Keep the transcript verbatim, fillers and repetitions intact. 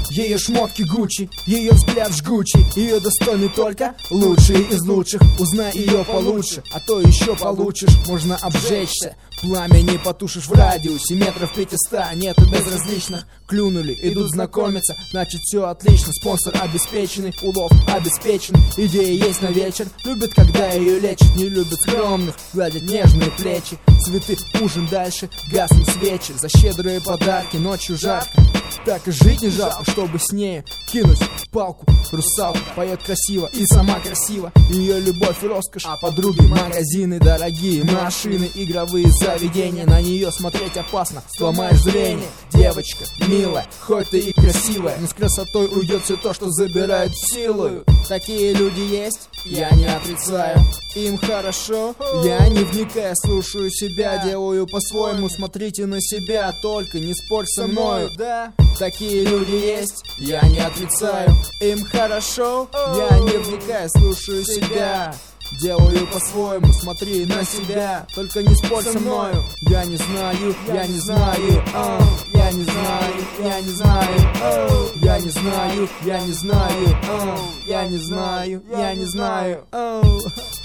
ее шмотки Гуччи, ее взгляд жгучий, ее достойны только лучшие из лучших. Узнай ее получше, а то еще получишь. Можно обжечься, пламя не потушишь в радиусе метров пятиста. Нету безразличных, клюнули, идут знакомиться, значит все отлично. Спонсор обеспеченный, улов обеспечен, идея есть на вечер. Любит, когда ее лечат, не любит скромных, гладят нежные плечи. Цветы, ужин дальше, гаснут свечи. За щедрые подарки ночью жарко, так и жить не жалко, чтобы с нею кинуть палку. Русалка поет красиво и сама красива, ее любовь и роскошь, а подруги магазины, дорогие машины, игровые заведения. На нее смотреть опасно, сломаешь зрение. Девочка милая, хоть ты и красивая, но с красотой уйдет все то, что забирает силою. Такие люди есть, я не отрицаю, им хорошо, я не вникая, слушаю себя, делаю по-своему. Смотрите на себя, только не спорь со мною. Да, такие люди есть, я не отрицаю, им хорошо, я не вникая, слушаю себя, делаю по-своему. Смотри на себя, только не спорь со мною. Я не знаю, я не знаю, oh. Я не знаю, я не знаю, oh. Я не знаю, я не знаю, oh. Я не знаю, я не знаю, oh.